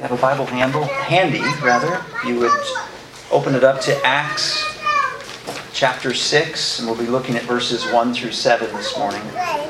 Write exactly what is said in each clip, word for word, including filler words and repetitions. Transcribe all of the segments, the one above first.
have a Bible handle, handy, rather, you would open it up to Acts chapter six, and we'll be looking at verses one through seven this morning.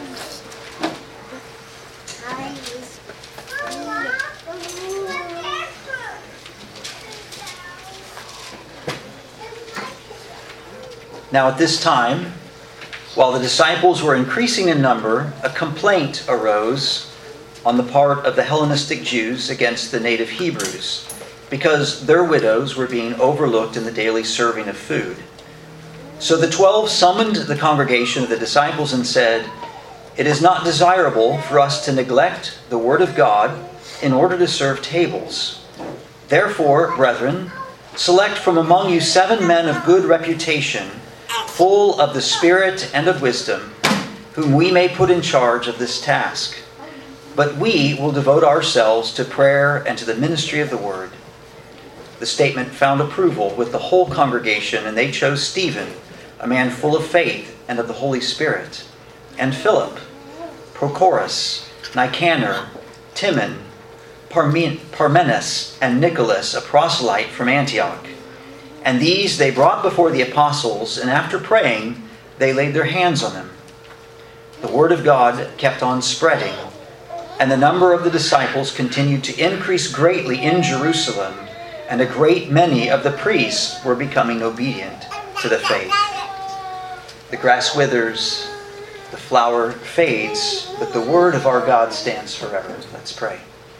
Now at this time, while the disciples were increasing in number, a complaint arose on the part of the Hellenistic Jews against the native Hebrews, because their widows were being overlooked in the daily serving of food. So the twelve summoned the congregation of the disciples and said, "It is not desirable for us to neglect the word of God in order to serve tables. Therefore, brethren, select from among you seven men of good reputation, full of the Spirit and of wisdom, whom we may put in charge of this task. But we will devote ourselves to prayer and to the ministry of the word." The statement found approval with the whole congregation, and they chose Stephen, a man full of faith and of the Holy Spirit, and Philip, Prochorus, Nicanor, Timon, Parmenas, and Nicholas, a proselyte from Antioch. And these they brought before the apostles, and after praying, they laid their hands on them. The word of God kept on spreading, and the number of the disciples continued to increase greatly in Jerusalem, and a great many of the priests were becoming obedient to the faith. The grass withers, the flower fades, but the word of our God stands forever. Let's pray.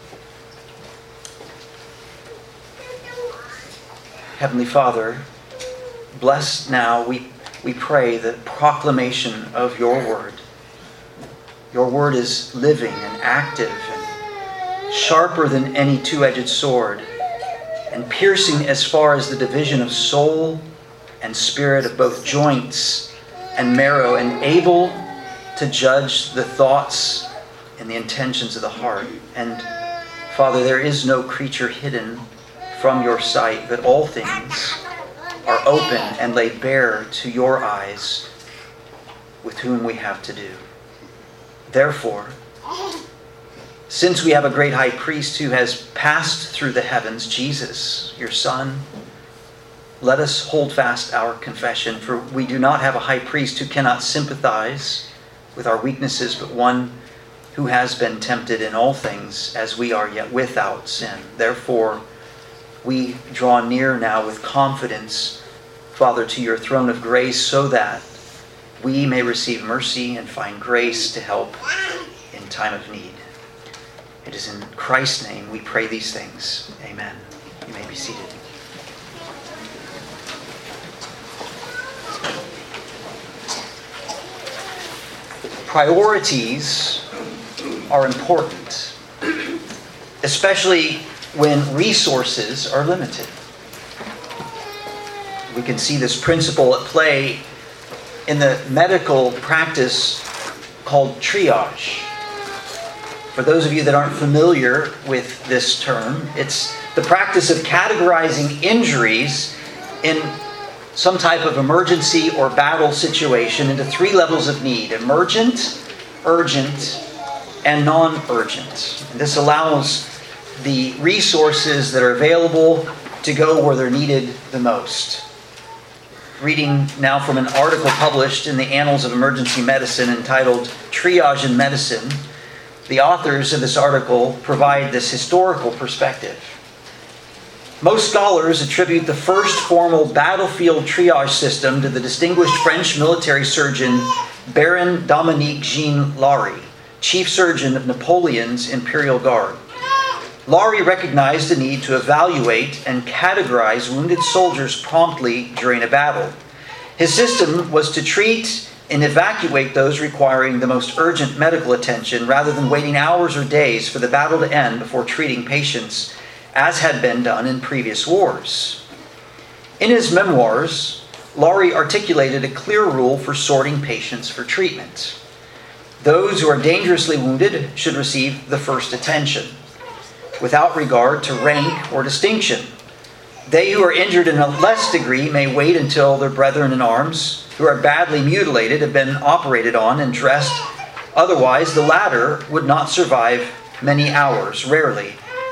Heavenly Father, bless now, we, we pray, the proclamation of your word. Your word is living and active and sharper than any two-edged sword, and piercing as far as the division of soul and spirit, of both joints and marrow, and able to judge the thoughts and the intentions of the heart. And Father, there is no creature hidden from your sight, but all things are open and laid bare to your eyes, with whom we have to do. Therefore, since we have a great high priest who has passed through the heavens, Jesus, your Son, let us hold fast our confession, for we do not have a high priest who cannot sympathize with our weaknesses, but one who has been tempted in all things as we are, yet without sin. Therefore, we draw near now with confidence, Father, to your throne of grace, so that we may receive mercy and find grace to help in time of need. It is in Christ's name we pray these things. Amen. You may be seated. Priorities are important, especially when resources are limited. We can see this principle at play in the medical practice called triage. For those of you that aren't familiar with this term, it's the practice of categorizing injuries in some type of emergency or battle situation into three levels of need: emergent, urgent, and non-urgent. And this allows the resources that are available to go where they're needed the most. Reading now from an article published in the Annals of Emergency Medicine entitled "Triage in Medicine," the authors of this article provide this historical perspective. Most scholars attribute the first formal battlefield triage system to the distinguished French military surgeon Baron Dominique Jean Larrey, chief surgeon of Napoleon's Imperial Guard. Larrey recognized the need to evaluate and categorize wounded soldiers promptly during a battle. His system was to treat and evacuate those requiring the most urgent medical attention, rather than waiting hours or days for the battle to end before treating patients, as had been done in previous wars. In his memoirs, Larrey articulated a clear rule for sorting patients for treatment. Those who are dangerously wounded should receive the first attention, without regard to rank or distinction. They who are injured in a less degree may wait until their brethren in arms, who are badly mutilated, have been operated on and dressed. Otherwise, the latter would not survive many hours, rarely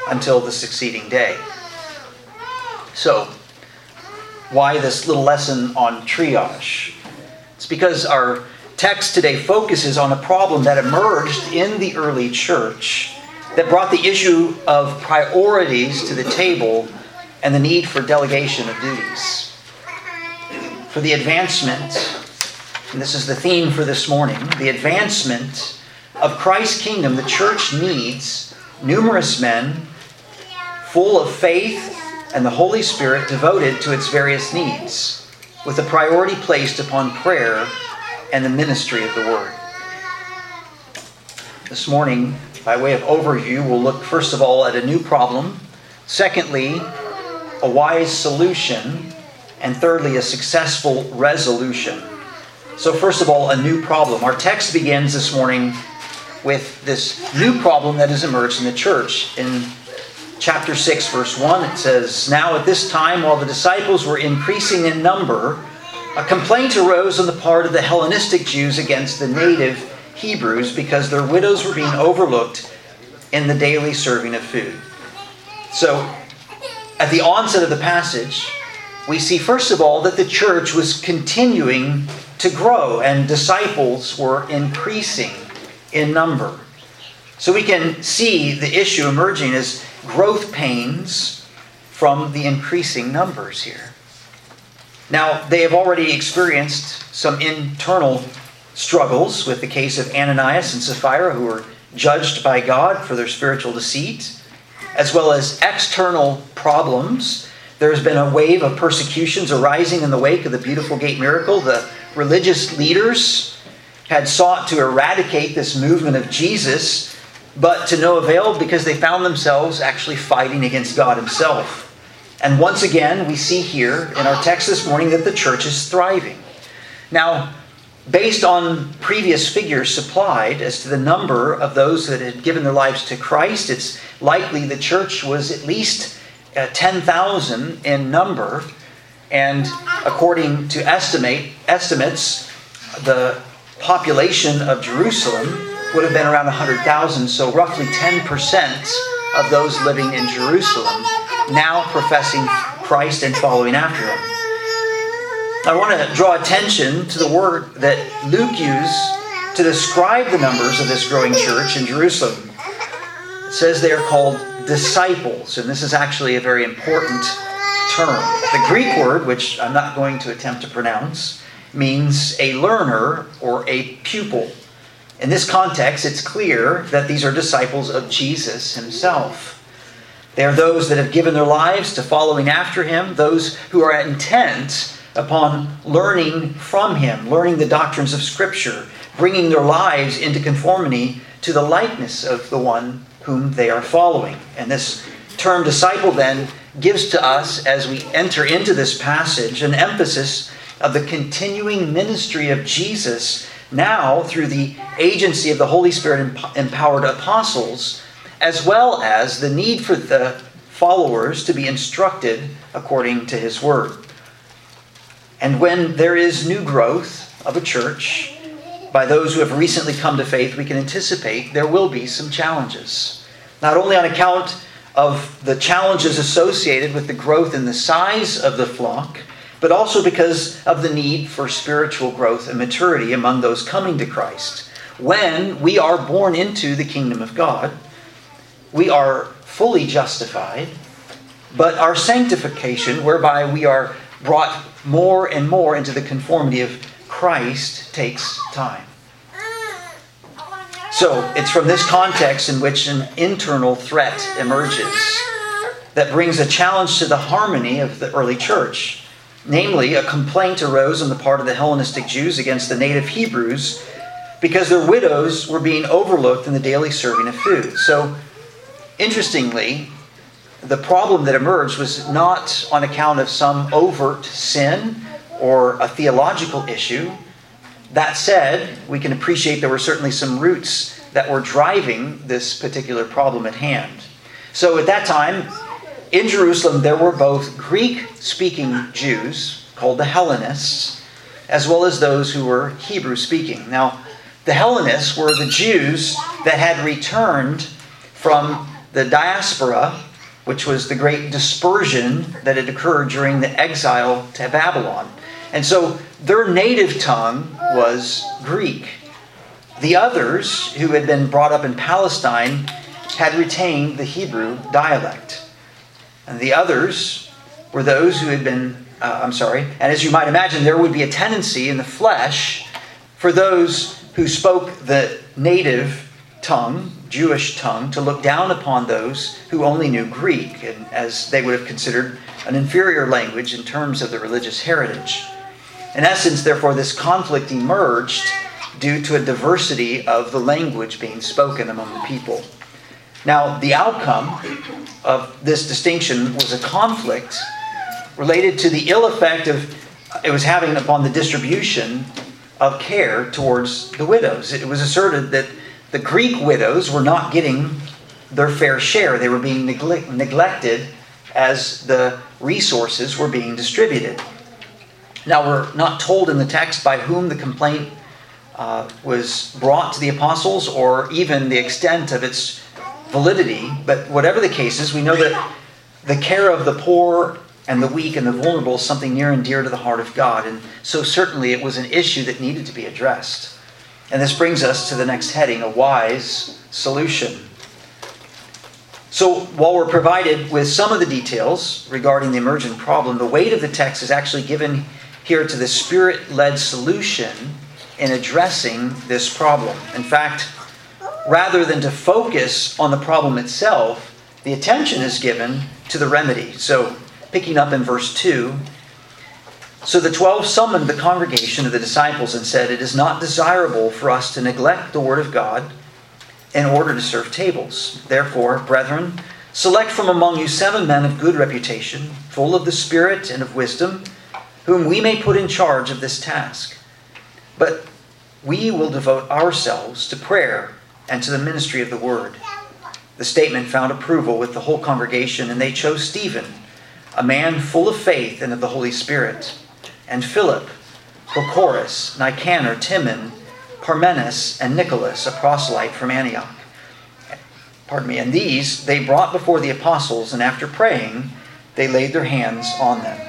until the succeeding day. So, why this little lesson on triage? It's because our text today focuses on a problem that emerged in the early church that brought the issue of priorities to the table and the need for delegation of duties. For the advancement, and this is the theme for this morning, the advancement of Christ's kingdom, the church needs numerous men full of faith and the Holy Spirit devoted to its various needs, with a priority placed upon prayer and the ministry of the Word. This morning, by way of overview, we'll look first of all at a new problem, secondly, a wise solution, and thirdly, a successful resolution. So first of all, a new problem. Our text begins this morning with this new problem that has emerged in the church. In chapter six, verse one, it says, "Now at this time, while the disciples were increasing in number, a complaint arose on the part of the Hellenistic Jews against the native Hebrews because their widows were being overlooked in the daily serving of food." So, at the onset of the passage, we see first of all that the church was continuing to grow and disciples were increasing in number. So we can see the issue emerging as growth pains from the increasing numbers here. Now, they have already experienced some internal struggles with the case of Ananias and Sapphira, who were judged by God for their spiritual deceit, as well as external problems. There's been a wave of persecutions arising in the wake of the Beautiful Gate miracle. The religious leaders had sought to eradicate this movement of Jesus, but to no avail because they found themselves actually fighting against God Himself. And once again, we see here in our text this morning that the church is thriving. Now, based on previous figures supplied as to the number of those that had given their lives to Christ, it's likely the church was at least uh, ten thousand in number. And according to estimate estimates, the population of Jerusalem would have been around one hundred thousand. So roughly ten percent of those living in Jerusalem now professing Christ and following after Him. I want to draw attention to the word that Luke used to describe the numbers of this growing church in Jerusalem. It says they are called disciples, and this is actually a very important term. The Greek word, which I'm not going to attempt to pronounce, means a learner or a pupil. In this context, it's clear that these are disciples of Jesus Himself. They are those that have given their lives to following after Him, those who are intent upon learning from Him, learning the doctrines of Scripture, bringing their lives into conformity to the likeness of the one whom they are following. And this term disciple then gives to us, as we enter into this passage, an emphasis of the continuing ministry of Jesus now through the agency of the Holy Spirit empowered apostles, as well as the need for the followers to be instructed according to His Word. And when there is new growth of a church by those who have recently come to faith, we can anticipate there will be some challenges. Not only on account of the challenges associated with the growth in the size of the flock, but also because of the need for spiritual growth and maturity among those coming to Christ. When we are born into the kingdom of God, we are fully justified, but our sanctification, whereby we are brought more and more into the conformity of Christ, takes time. So it's from this context in which an internal threat emerges that brings a challenge to the harmony of the early church. Namely, a complaint arose on the part of the Hellenistic Jews against the native Hebrews because their widows were being overlooked in the daily serving of food. So, interestingly, the problem that emerged was not on account of some overt sin or a theological issue. That said, we can appreciate there were certainly some roots that were driving this particular problem at hand. So at that time, in Jerusalem, there were both Greek-speaking Jews, called the Hellenists, as well as those who were Hebrew-speaking. Now, the Hellenists were the Jews that had returned from the diaspora, which was the great dispersion that had occurred during the exile to Babylon. And so their native tongue was Greek. The others, who had been brought up in Palestine, had retained the Hebrew dialect. And the others were those who had been, uh, I'm sorry, and as you might imagine, there would be a tendency in the flesh for those who spoke the native tongue, Jewish tongue, to look down upon those who only knew Greek, and as they would have considered an inferior language in terms of the religious heritage. In essence, therefore, this conflict emerged due to a diversity of the language being spoken among the people. Now, the outcome of this distinction was a conflict related to the ill effect of it was having upon the distribution of care towards the widows. It was asserted that the Greek widows were not getting their fair share. They were being neglect- neglected as the resources were being distributed. Now, we're not told in the text by whom the complaint uh, was brought to the apostles or even the extent of its validity, but whatever the case is, we know that the care of the poor and the weak and the vulnerable is something near and dear to the heart of God, and so certainly it was an issue that needed to be addressed. And this brings us to the next heading, a wise solution. So while we're provided with some of the details regarding the emergent problem, the weight of the text is actually given here to the Spirit-led solution in addressing this problem. In fact, rather than to focus on the problem itself, the attention is given to the remedy. So picking up in verse two, so the twelve summoned the congregation of the disciples and said, "It is not desirable for us to neglect the word of God in order to serve tables. Therefore, brethren, select from among you seven men of good reputation, full of the Spirit and of wisdom, whom we may put in charge of this task. But we will devote ourselves to prayer and to the ministry of the word." The statement found approval with the whole congregation, and they chose Stephen, a man full of faith and of the Holy Spirit, and Philip, Prochorus, Nicanor, Timon, Parmenas, and Nicholas, a proselyte from Antioch. Pardon me. And these they brought before the apostles, and after praying, they laid their hands on them.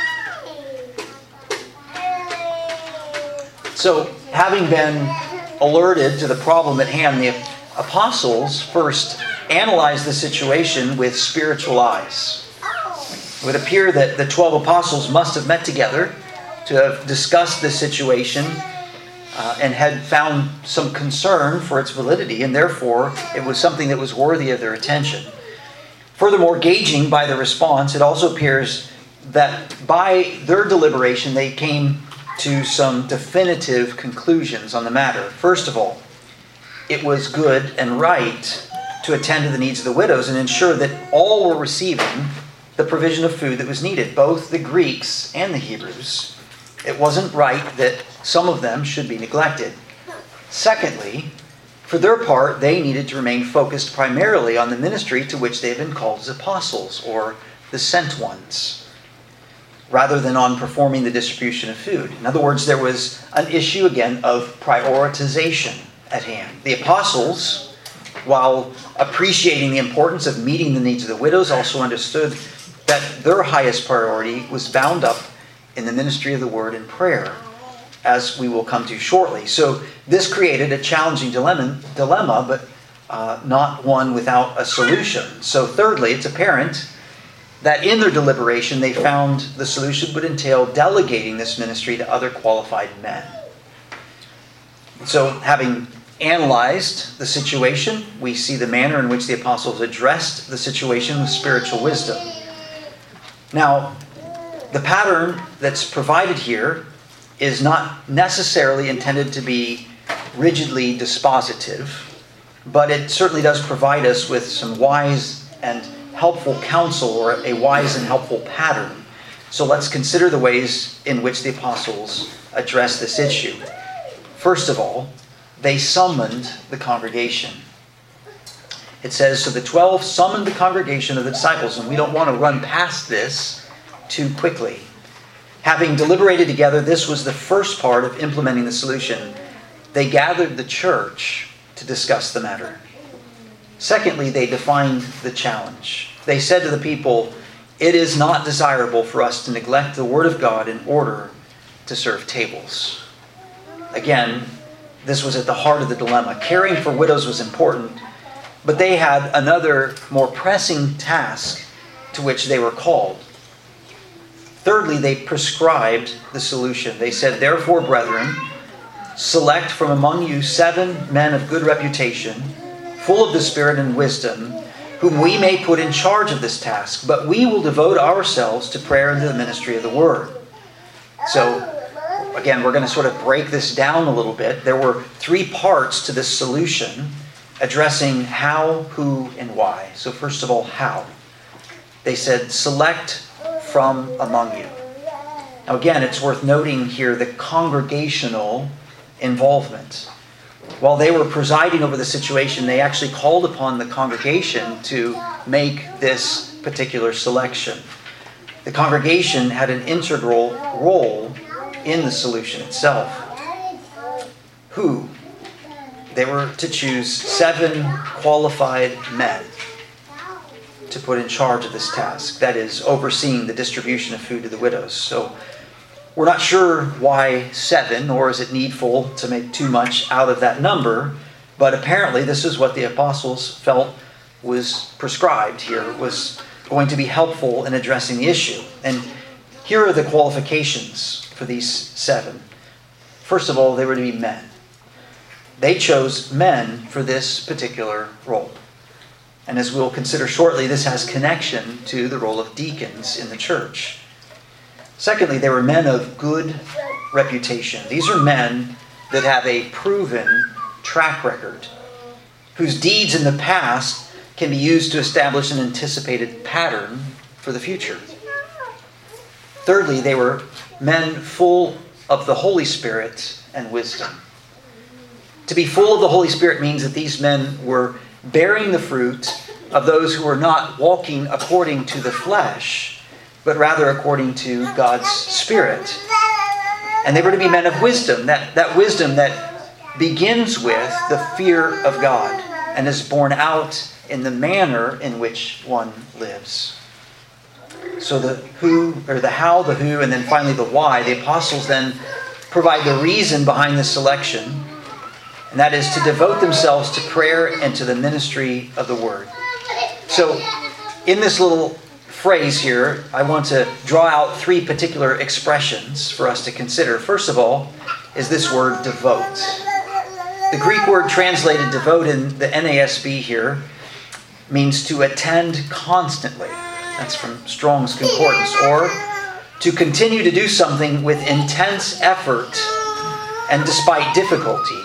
So, having been alerted to the problem at hand, the apostles first analyzed the situation with spiritual eyes. It would appear that the twelve apostles must have met together to have discussed this situation uh, and had found some concern for its validity, and therefore it was something that was worthy of their attention. Furthermore, gauging by the response, it also appears that by their deliberation they came to some definitive conclusions on the matter. First of all, it was good and right to attend to the needs of the widows and ensure that all were receiving the provision of food that was needed, both the Greeks and the Hebrews. It wasn't right that some of them should be neglected. Secondly, for their part, they needed to remain focused primarily on the ministry to which they had been called as apostles, or the sent ones, rather than on performing the distribution of food. In other words, there was an issue again of prioritization at hand. The apostles, while appreciating the importance of meeting the needs of the widows, also understood that their highest priority was bound up in the ministry of the word and prayer, as we will come to shortly. So this created a challenging dilemma, dilemma but uh, not one without a solution. So thirdly, it's apparent that in their deliberation they found the solution would entail delegating this ministry to other qualified men. So having analyzed the situation, we see the manner in which the apostles addressed the situation with spiritual wisdom. Now, the pattern that's provided here is not necessarily intended to be rigidly dispositive, but it certainly does provide us with some wise and helpful counsel, or a wise and helpful pattern. So let's consider the ways in which the apostles address this issue. First of all, they summoned the congregation. It says, so the twelve summoned the congregation of the disciples, and we don't want to run past this too quickly. Having deliberated together, this was the first part of implementing the solution. They gathered the church to discuss the matter. Secondly, they defined the challenge. They said to the people, "It is not desirable for us to neglect the Word of God in order to serve tables." Again, this was at the heart of the dilemma. Caring for widows was important, but they had another more pressing task to which they were called. Thirdly, they prescribed the solution. They said, "Therefore, brethren, select from among you seven men of good reputation, full of the Spirit and wisdom, whom we may put in charge of this task, but we will devote ourselves to prayer and to the ministry of the word." So, again, we're going to sort of break this down a little bit. There were three parts to this solution addressing how, who, and why. So first of all, how. They said, "Select from among you." Now again, it's worth noting here the congregational involvement. While they were presiding over the situation, they actually called upon the congregation to make this particular selection. The congregation had an integral role in the solution itself. Who? They were to choose seven qualified men to put in charge of this task. That is, overseeing the distribution of food to the widows. So we're not sure why seven, nor is it needful to make too much out of that number, but apparently this is what the apostles felt was prescribed here, was going to be helpful in addressing the issue. And here are the qualifications for these seven. First of all, they were to be men. They chose men for this particular role. And as we'll consider shortly, this has connection to the role of deacons in the church. Secondly, they were men of good reputation. These are men that have a proven track record, whose deeds in the past can be used to establish an anticipated pattern for the future. Thirdly, they were men full of the Holy Spirit and wisdom. To be full of the Holy Spirit means that these men were bearing the fruit of those who were not walking according to the flesh, but rather according to God's Spirit. And they were to be men of wisdom, that, that wisdom that begins with the fear of God and is borne out in the manner in which one lives. So the who, or the how, the who, and then finally the why. The apostles then provide the reason behind this selection, and that is to devote themselves to prayer and to the ministry of the word. So in this little phrase here, I want to draw out three particular expressions for us to consider. First of all is this word devote. The Greek word translated devote in the N A S B here means to attend constantly. That's from Strong's Concordance. Or to continue to do something with intense effort and despite difficulty.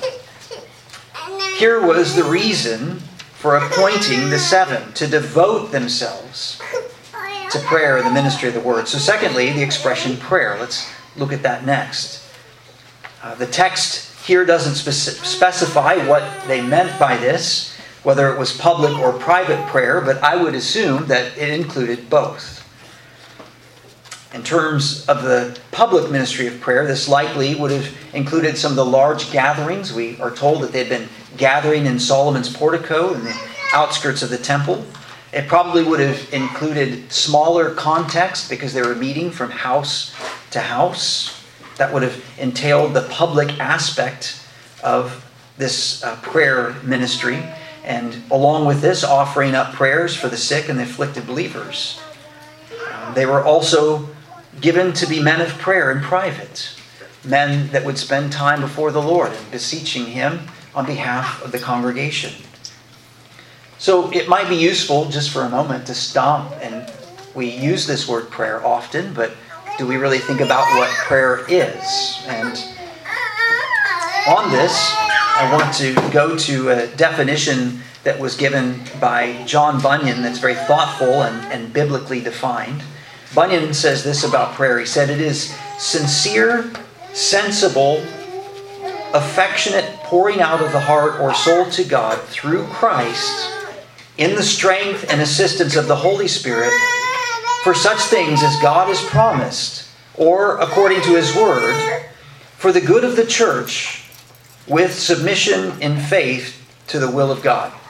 Here was the reason for appointing the seven, to devote themselves to prayer and the ministry of the word. So secondly, the expression prayer. Let's look at that next. Uh, the text here doesn't speci- specify what they meant by this, whether it was public or private prayer, but I would assume that it included both. In terms of the public ministry of prayer, this likely would have included some of the large gatherings. We are told that they'd been gathering in Solomon's portico in the outskirts of the temple. It probably would have included smaller context because they were meeting from house to house. That would have entailed the public aspect of this uh, prayer ministry. And along with this, offering up prayers for the sick and the afflicted believers. Um, they were also given to be men of prayer in private. Men that would spend time before the Lord and beseeching Him on behalf of the congregation. So it might be useful just for a moment to stop, and we use this word prayer often, but do we really think about what prayer is? And on this, I want to go to a definition that was given by John Bunyan that's very thoughtful and, and biblically defined. Bunyan says this about prayer. He said, "It is sincere, sensible, affectionate pouring out of the heart or soul to God through Christ in the strength and assistance of the Holy Spirit for such things as God has promised, or according to His word, for the good of the church, with submission in faith to the will of God."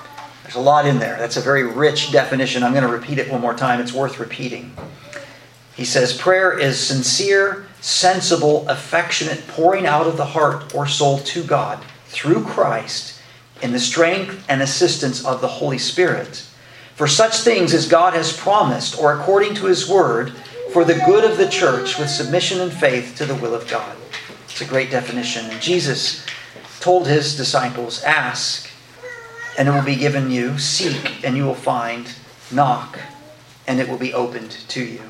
There's a lot in there. That's a very rich definition. I'm going to repeat it one more time. It's worth repeating. He says, prayer is sincere, sensible, affectionate pouring out of the heart or soul to God through Christ in the strength and assistance of the Holy Spirit, for such things as God has promised or according to His word, for the good of the church with submission and faith to the will of God. It's a great definition. And Jesus told His disciples, ask, and it will be given you. Seek, and you will find. Knock, and it will be opened to you.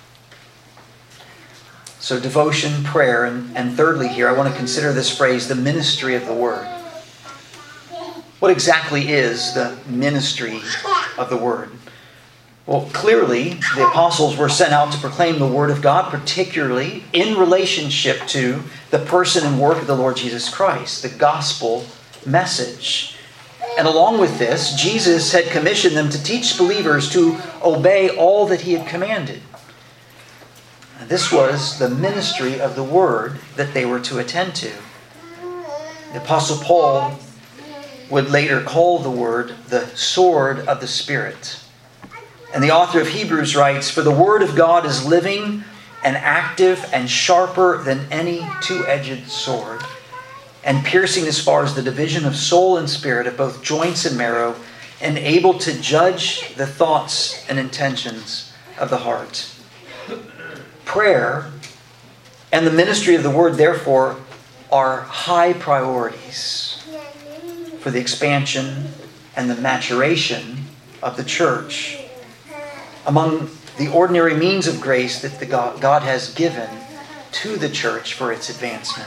So devotion, prayer, and, and thirdly here, I want to consider this phrase, the ministry of the Word. What exactly is the ministry of the Word? Well, clearly, the apostles were sent out to proclaim the Word of God, particularly in relationship to the person and work of the Lord Jesus Christ, the gospel message. And along with this, Jesus had commissioned them to teach believers to obey all that He had commanded. This was the ministry of the Word that they were to attend to. The Apostle Paul would later call the Word the sword of the Spirit. And the author of Hebrews writes, for the Word of God is living and active and sharper than any two-edged sword, and piercing as far as the division of soul and spirit, of both joints and marrow, and able to judge the thoughts and intentions of the heart. Prayer and the ministry of the Word, therefore, are high priorities for the expansion and the maturation of the church. Among the ordinary means of grace that the God, God has given to the church for its advancement.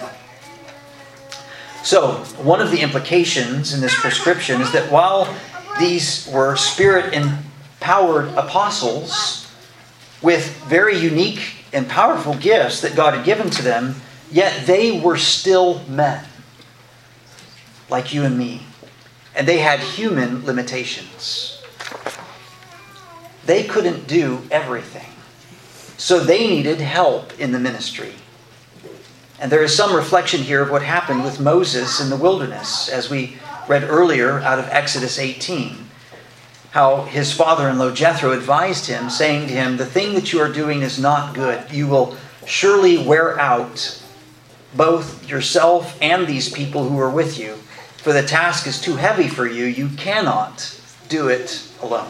So, one of the implications in this prescription is that while these were Spirit-empowered apostles with very unique and powerful gifts that God had given to them, yet they were still men, like you and me. And they had human limitations. They couldn't do everything. So they needed help in the ministry. And there is some reflection here of what happened with Moses in the wilderness, as we read earlier out of Exodus eighteen. How his father-in-law Jethro advised him, saying to him, the thing that you are doing is not good. You will surely wear out both yourself and these people who are with you. For the task is too heavy for you. You cannot do it alone.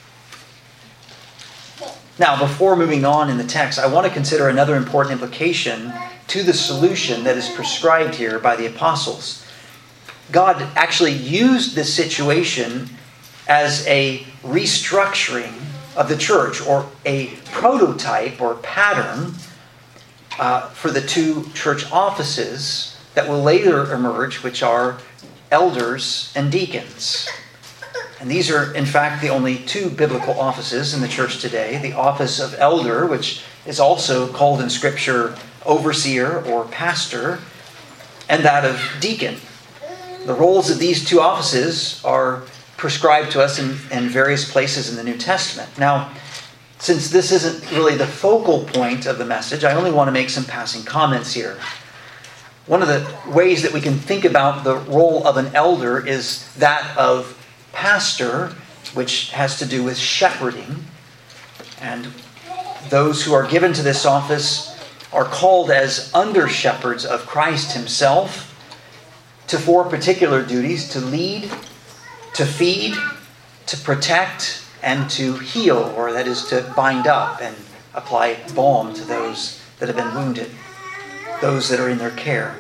Now, before moving on in the text, I want to consider another important implication to the solution that is prescribed here by the apostles. God actually used this situation as a restructuring of the church, or a prototype or pattern uh, for the two church offices that will later emerge, which are elders and deacons. And these are, in fact, the only two biblical offices in the church today. The office of elder, which is also called in Scripture overseer or pastor, and that of deacon. The roles of these two offices are prescribed to us in, in various places in the New Testament. Now, since this isn't really the focal point of the message, I only want to make some passing comments here. One of the ways that we can think about the role of an elder is that of pastor, which has to do with shepherding. And those who are given to this office are called as under-shepherds of Christ Himself to four particular duties: to lead, to feed, to protect, and to heal, or that is to bind up and apply balm to those that have been wounded, those that are in their care.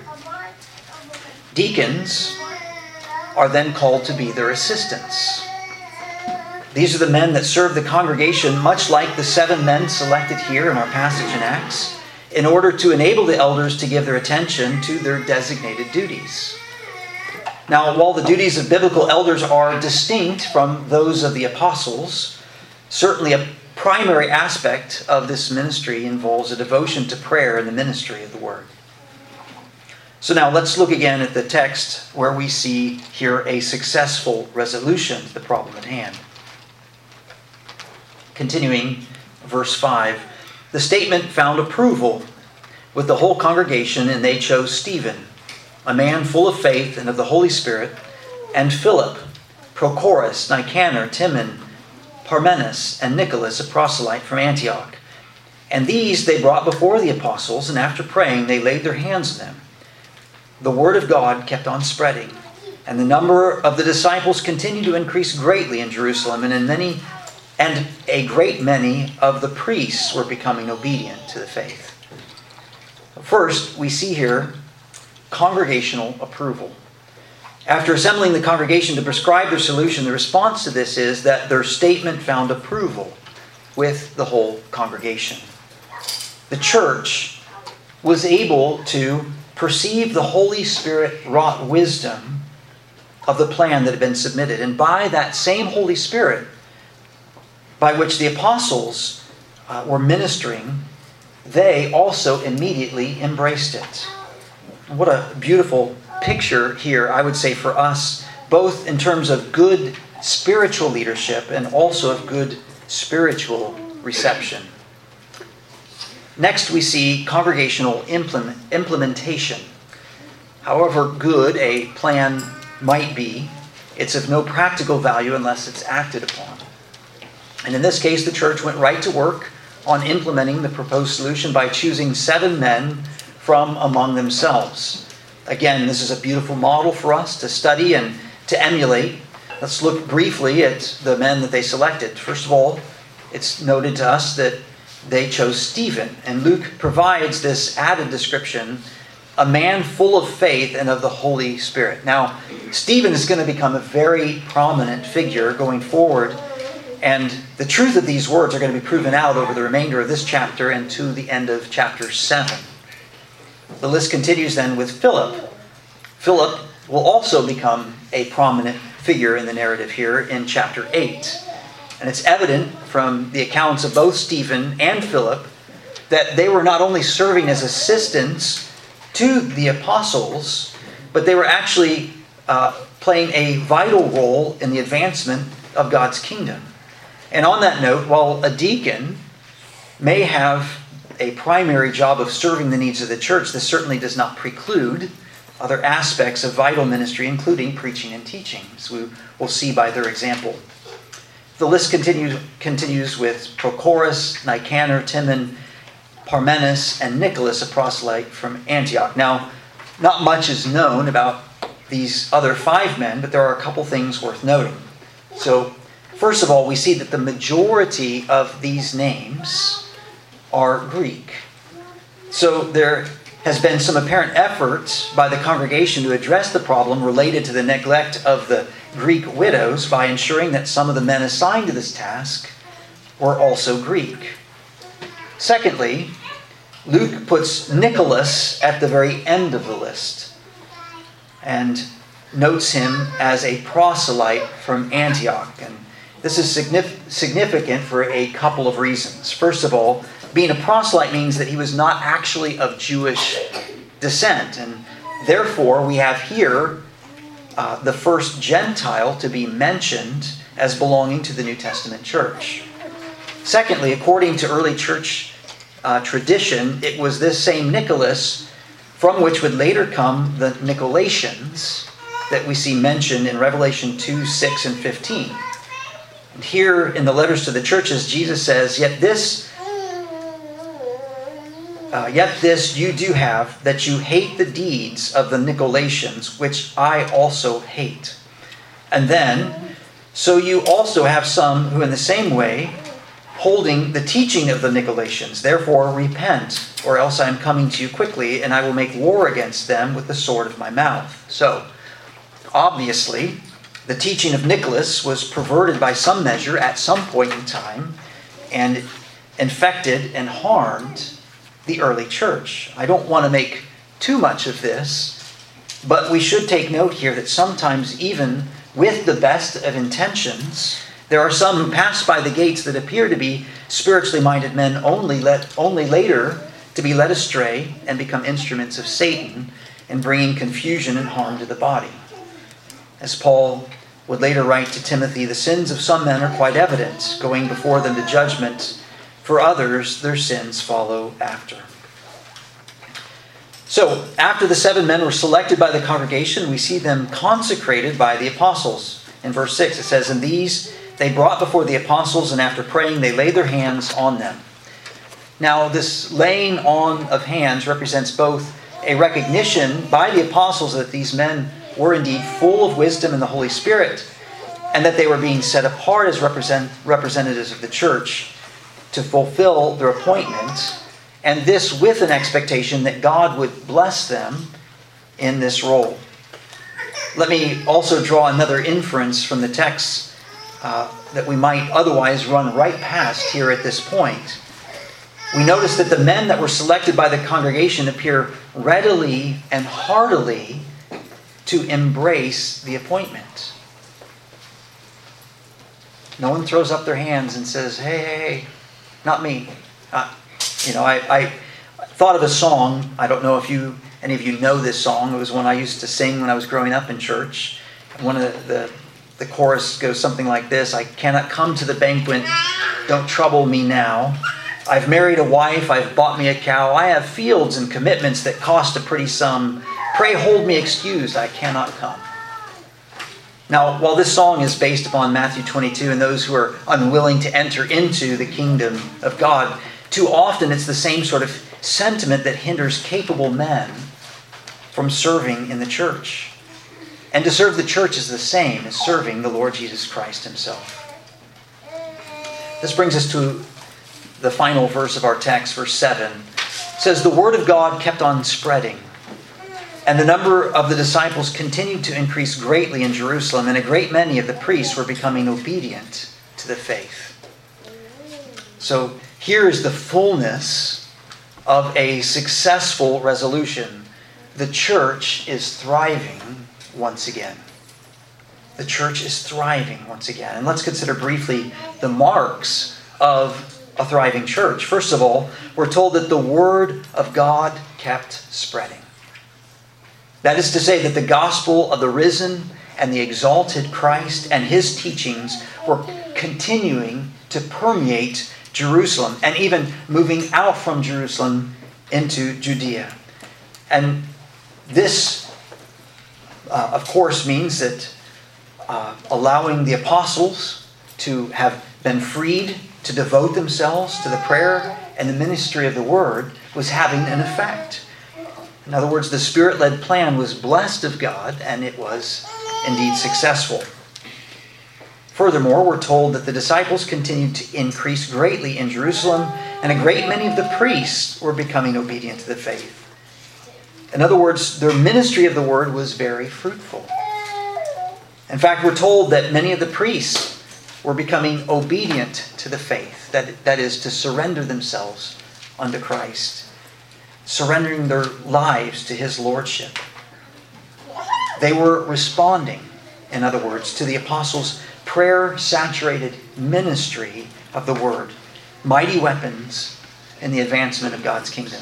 Deacons are then called to be their assistants. These are the men that serve the congregation, much like the seven men selected here in our passage in Acts, in order to enable the elders to give their attention to their designated duties. Now, while the duties of biblical elders are distinct from those of the apostles, certainly a primary aspect of this ministry involves a devotion to prayer and the ministry of the Word. So now let's look again at the text where we see here a successful resolution to the problem at hand. Continuing, verse five, the statement found approval with the whole congregation, and they chose Stephen, a man full of faith and of the Holy Spirit, and Philip, Prochorus, Nicanor, Timon, Parmenas, and Nicholas, a proselyte from Antioch. And these they brought before the apostles, and after praying, they laid their hands on them. The word of God kept on spreading, and the number of the disciples continued to increase greatly in Jerusalem, and in many and a great many of the priests were becoming obedient to the faith. First, we see here congregational approval. After assembling the congregation to prescribe their solution, the response to this is that their statement found approval with the whole congregation. The church was able to perceive the Holy Spirit wrought wisdom of the plan that had been submitted. And by that same Holy Spirit, by which the apostles uh, were ministering, they also immediately embraced it. What a beautiful picture here, I would say, for us, both in terms of good spiritual leadership and also of good spiritual reception. Next, we see congregational implement, implementation. However good a plan might be, it's of no practical value unless it's acted upon. And in this case, the church went right to work on implementing the proposed solution by choosing seven men from among themselves. Again, this is a beautiful model for us to study and to emulate. Let's look briefly at the men that they selected. First of all, it's noted to us that they chose Stephen. And Luke provides this added description, a man full of faith and of the Holy Spirit. Now, Stephen is going to become a very prominent figure going forward. And the truth of these words are going to be proven out over the remainder of this chapter and to the end of chapter seven. The list continues then with Philip. Philip will also become a prominent figure in the narrative here in chapter eight. And it's evident from the accounts of both Stephen and Philip that they were not only serving as assistants to the apostles, but they were actually uh, playing a vital role in the advancement of God's kingdom. And on that note, while a deacon may have a primary job of serving the needs of the church, this certainly does not preclude other aspects of vital ministry, including preaching and teaching, as we will see by their example. The list continues, continues with Prochorus, Nicanor, Timon, Parmenas, and Nicholas, a proselyte from Antioch. Now, not much is known about these other five men, but there are a couple things worth noting. So, first of all, we see that the majority of these names are Greek. So there has been some apparent effort by the congregation to address the problem related to the neglect of the Greek widows by ensuring that some of the men assigned to this task were also Greek. Secondly, Luke puts Nicholas at the very end of the list and notes him as a proselyte from Antioch. And this is significant for a couple of reasons. First of all, being a proselyte means that he was not actually of Jewish descent. And therefore, we have here uh, the first Gentile to be mentioned as belonging to the New Testament church. Secondly, according to early church uh, tradition, it was this same Nicholas from which would later come the Nicolaitans that we see mentioned in Revelation two, six, and fifteen. And here in the letters to the churches, Jesus says, Yet this Uh, yet this you do have, that you hate the deeds of the Nicolaitans, which I also hate. And then, so you also have some who in the same way, holding the teaching of the Nicolaitans. Therefore repent, or else I am coming to you quickly, and I will make war against them with the sword of my mouth. So, obviously, the teaching of Nicholas was perverted by some measure at some point in time, and infected and harmed the early church. I don't want to make too much of this, but we should take note here that sometimes even with the best of intentions, there are some who pass by the gates that appear to be spiritually minded men only, let, only later to be led astray and become instruments of Satan in bringing confusion and harm to the body. As Paul would later write to Timothy, the sins of some men are quite evident, going before them to judgment. For others, their sins follow after. So, after the seven men were selected by the congregation, we see them consecrated by the apostles. In verse six it says, "And these they brought before the apostles, and after praying they laid their hands on them." Now this laying on of hands represents both a recognition by the apostles that these men were indeed full of wisdom and the Holy Spirit, and that they were being set apart as represent, representatives of the church to fulfill their appointment, and this with an expectation that God would bless them in this role. Let me also draw another inference from the text uh, that we might otherwise run right past here at this point. We notice that the men that were selected by the congregation appear readily and heartily to embrace the appointment. No one throws up their hands and says, hey, hey, hey, not me. Uh, you know, I, I thought of a song. I don't know if you any of you know this song. It was one I used to sing when I was growing up in church. One of the, the, the chorus goes something like this: I cannot come to the banquet, don't trouble me now. I've married a wife, I've bought me a cow. I have fields and commitments that cost a pretty sum. Pray hold me excused, I cannot come. Now, while this song is based upon Matthew twenty-two and those who are unwilling to enter into the kingdom of God, too often it's the same sort of sentiment that hinders capable men from serving in the church. And to serve the church is the same as serving the Lord Jesus Christ himself. This brings us to the final verse of our text, verse seven. It says, "The word of God kept on spreading, and the number of the disciples continued to increase greatly in Jerusalem, and a great many of the priests were becoming obedient to the faith." So here is the fullness of a successful resolution. The church is thriving once again. The church is thriving once again. And let's consider briefly the marks of a thriving church. First of all, we're told that the word of God kept spreading. That is to say that the gospel of the risen and the exalted Christ and his teachings were continuing to permeate Jerusalem, and even moving out from Jerusalem into Judea. And this, uh, of course, means that uh, allowing the apostles to have been freed to devote themselves to the prayer and the ministry of the word was having an effect. In other words, the Spirit-led plan was blessed of God, and it was indeed successful. Furthermore, we're told that the disciples continued to increase greatly in Jerusalem, and a great many of the priests were becoming obedient to the faith. In other words, their ministry of the word was very fruitful. In fact, we're told that many of the priests were becoming obedient to the faith, that, that is, to surrender themselves unto Christ, surrendering their lives to his lordship. They were responding, in other words, to the apostles' prayer-saturated ministry of the word, mighty weapons in the advancement of God's kingdom.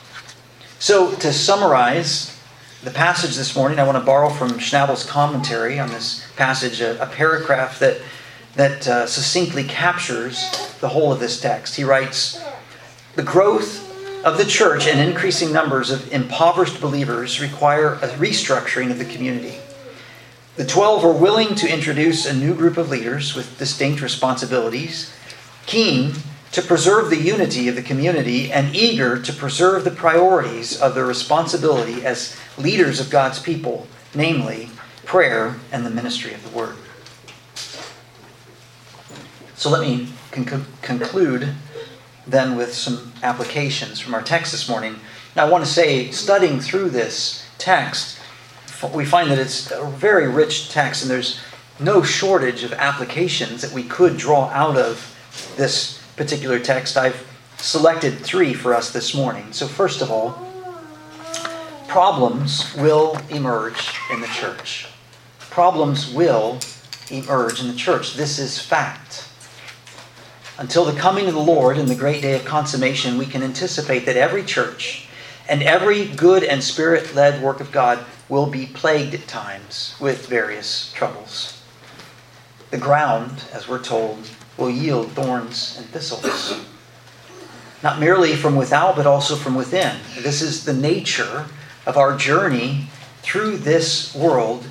So, to summarize the passage this morning, I want to borrow from Schnabel's commentary on this passage, a, a paragraph that, that uh, succinctly captures the whole of this text. He writes, "The growth of the church and increasing numbers of impoverished believers require a restructuring of the community. The twelve were willing to introduce a new group of leaders with distinct responsibilities, keen to preserve the unity of the community and eager to preserve the priorities of their responsibility as leaders of God's people, namely prayer and the ministry of the word." So let me con- conclude then with some applications from our text this morning. Now I want to say, studying through this text, we find that it's a very rich text, and there's no shortage of applications that we could draw out of this particular text. I've selected three for us this morning. So first of all, problems will emerge in the church. Problems will emerge in the church. This is fact. Until the coming of the Lord and the great day of consummation, we can anticipate that every church and every good and Spirit-led work of God will be plagued at times with various troubles. The ground, as we're told, will yield thorns and thistles. Not merely from without, but also from within. This is the nature of our journey through this world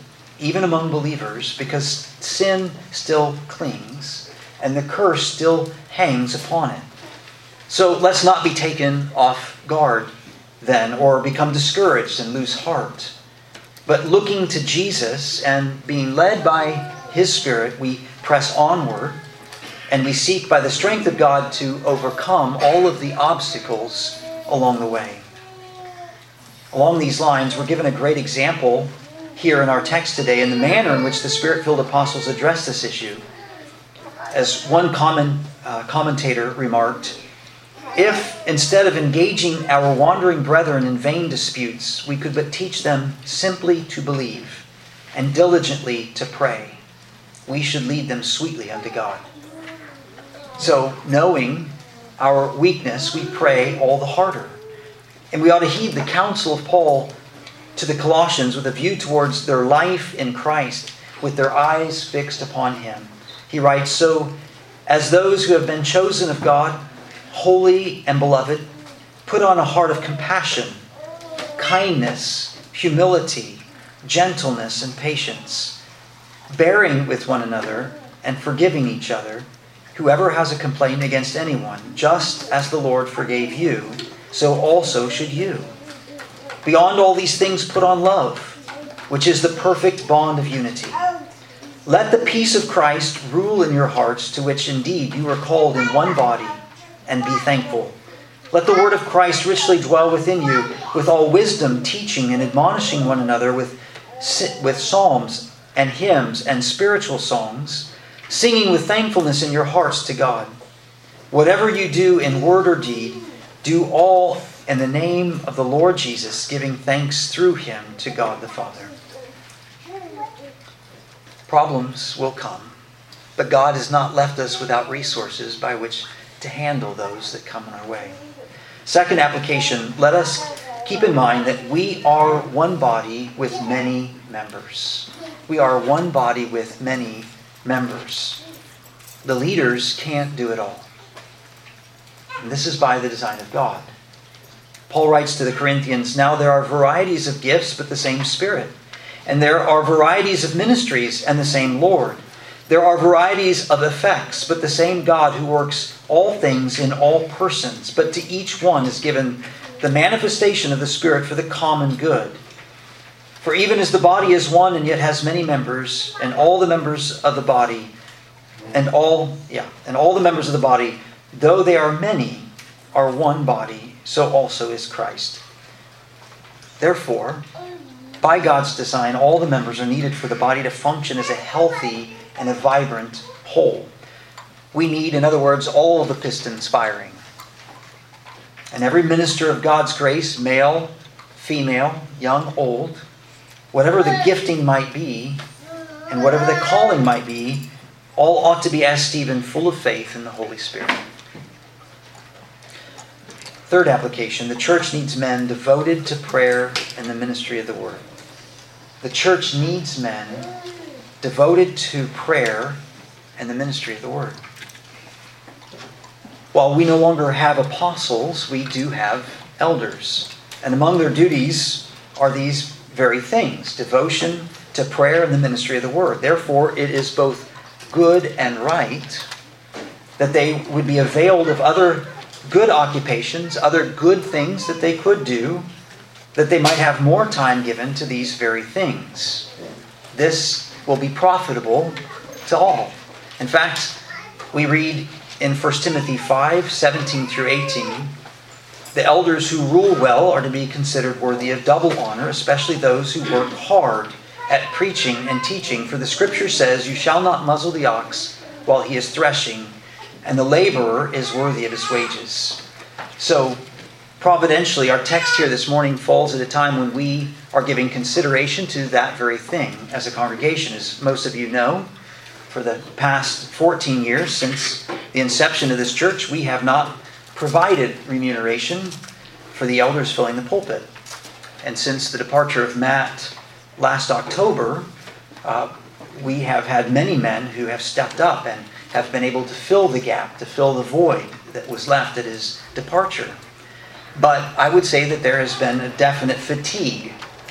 even among believers, because sin still clings and the curse still hangs upon it. So let's not be taken off guard then, or become discouraged and lose heart. But looking to Jesus and being led by His Spirit, we press onward and we seek by the strength of God to overcome all of the obstacles along the way. Along these lines, we're given a great example here in our text today in the manner in which the Spirit-filled apostles addressed this issue. As one common uh, commentator remarked, if instead of engaging our wandering brethren in vain disputes, we could but teach them simply to believe and diligently to pray, we should lead them sweetly unto God. So, knowing our weakness, we pray all the harder. And we ought to heed the counsel of Paul to the Colossians with a view towards their life in Christ, with their eyes fixed upon Him. He writes, so as those who have been chosen of God, holy and beloved, put on a heart of compassion, kindness, humility, gentleness, and patience, bearing with one another and forgiving each other. Whoever has a complaint against anyone, just as the Lord forgave you, so also should you. Beyond all these things, put on love, which is the perfect bond of unity. Let the peace of Christ rule in your hearts, to which indeed you are called in one body, and be thankful. Let the word of Christ richly dwell within you, with all wisdom, teaching and admonishing one another with, with psalms and hymns and spiritual songs, singing with thankfulness in your hearts to God. Whatever you do in word or deed, do all in the name of the Lord Jesus, giving thanks through Him to God the Father. Problems will come, but God has not left us without resources by which to handle those that come in our way. Second application, let us keep in mind that we are one body with many members. We are one body with many members. The leaders can't do it all. And this is by the design of God. Paul writes to the Corinthians, now there are varieties of gifts, but the same Spirit. And there are varieties of ministries, and the same Lord. There are varieties of effects, but the same God who works all things in all persons. But to each one is given the manifestation of the Spirit for the common good. For even as the body is one and yet has many members, and all the members of the body, and all, yeah, and all the members of the body, though they are many, are one body, so also is Christ. Therefore, by God's design, all the members are needed for the body to function as a healthy and a vibrant whole. We need, in other words, all the pistons firing. And every minister of God's grace, male, female, young, old, whatever the gifting might be, and whatever the calling might be, all ought to be, as Stephen, full of faith in the Holy Spirit. Third application, the church needs men devoted to prayer and the ministry of the Word. The church needs men devoted to prayer and the ministry of the Word. While we no longer have apostles, we do have elders. And among their duties are these very things, devotion to prayer and the ministry of the Word. Therefore, it is both good and right that they would be availed of other good occupations, other good things that they could do, that they might have more time given to these very things. This will be profitable to all. In fact, we read in First Timothy five, seventeen through eighteen, the elders who rule well are to be considered worthy of double honor, especially those who work hard at preaching and teaching. For the Scripture says, you shall not muzzle the ox while he is threshing, and the laborer is worthy of his wages. So, providentially, our text here this morning falls at a time when we are giving consideration to that very thing as a congregation. As most of you know, for the past fourteen years since the inception of this church, we have not provided remuneration for the elders filling the pulpit. And since the departure of Matt last October, uh, we have had many men who have stepped up and have been able to fill the gap, to fill the void that was left at his departure. But I would say that there has been a definite fatigue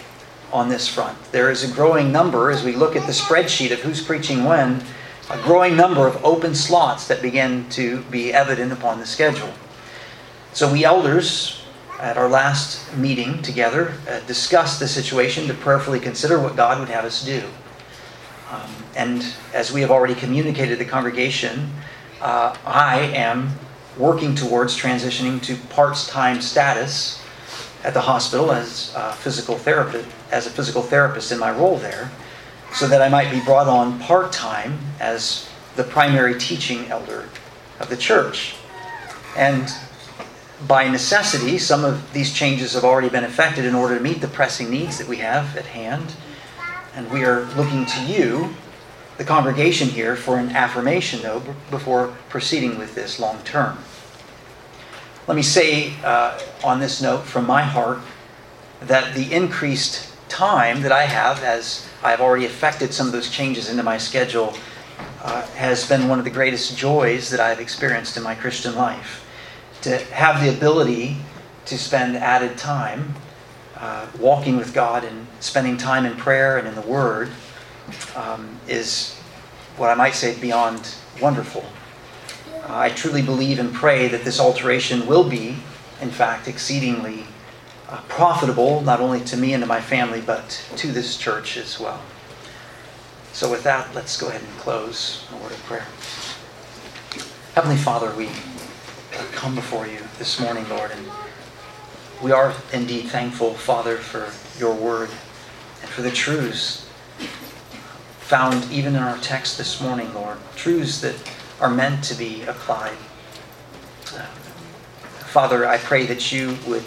on this front. There is a growing number, as we look at the spreadsheet of who's preaching when, a growing number of open slots that begin to be evident upon the schedule. So we elders, at our last meeting together, uh, discussed the situation to prayerfully consider what God would have us do. Um, and as we have already communicated to the congregation, uh, I am working towards transitioning to part-time status at the hospital as a physical therapist, as a physical therapist in my role there, so that I might be brought on part-time as the primary teaching elder of the church. And by necessity, some of these changes have already been effected in order to meet the pressing needs that we have at hand. And we are looking to you, the congregation here, for an affirmation, though, before proceeding with this long term. Let me say uh, on this note from my heart that the increased time that I have, as I've already effected some of those changes into my schedule, uh, has been one of the greatest joys that I've experienced in my Christian life. To have the ability to spend added time uh, walking with God and spending time in prayer and in the Word um, is what I might say beyond wonderful. Uh, I truly believe and pray that this alteration will be, in fact, exceedingly uh, profitable, not only to me and to my family, but to this church as well. So with that, let's go ahead and close a word of prayer. Heavenly Father, we come before you this morning, Lord, and we are indeed thankful, Father, for your word and for the truths found even in our text this morning, Lord, truths that are meant to be applied. Uh, Father, I pray that you would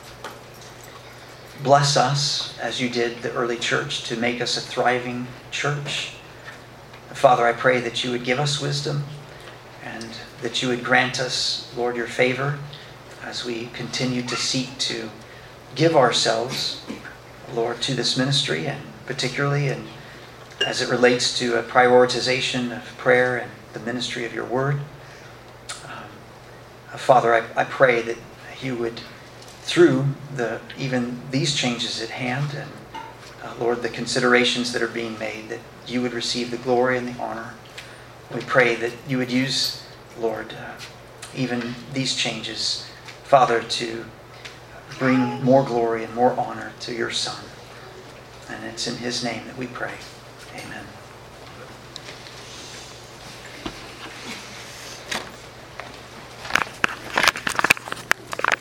bless us as you did the early church to make us a thriving church. Father, I pray that you would give us wisdom and that you would grant us, Lord, your favor as we continue to seek to give ourselves, Lord, to this ministry, and particularly and as it relates to a prioritization of prayer and the ministry of your word. Um, Father, I, I pray that you would, through the even these changes at hand and, uh, Lord, the considerations that are being made, that you would receive the glory and the honor. We pray that you would use, Lord, uh, even these changes, Father, to bring more glory and more honor to your Son. And it's in his name that we pray. Amen.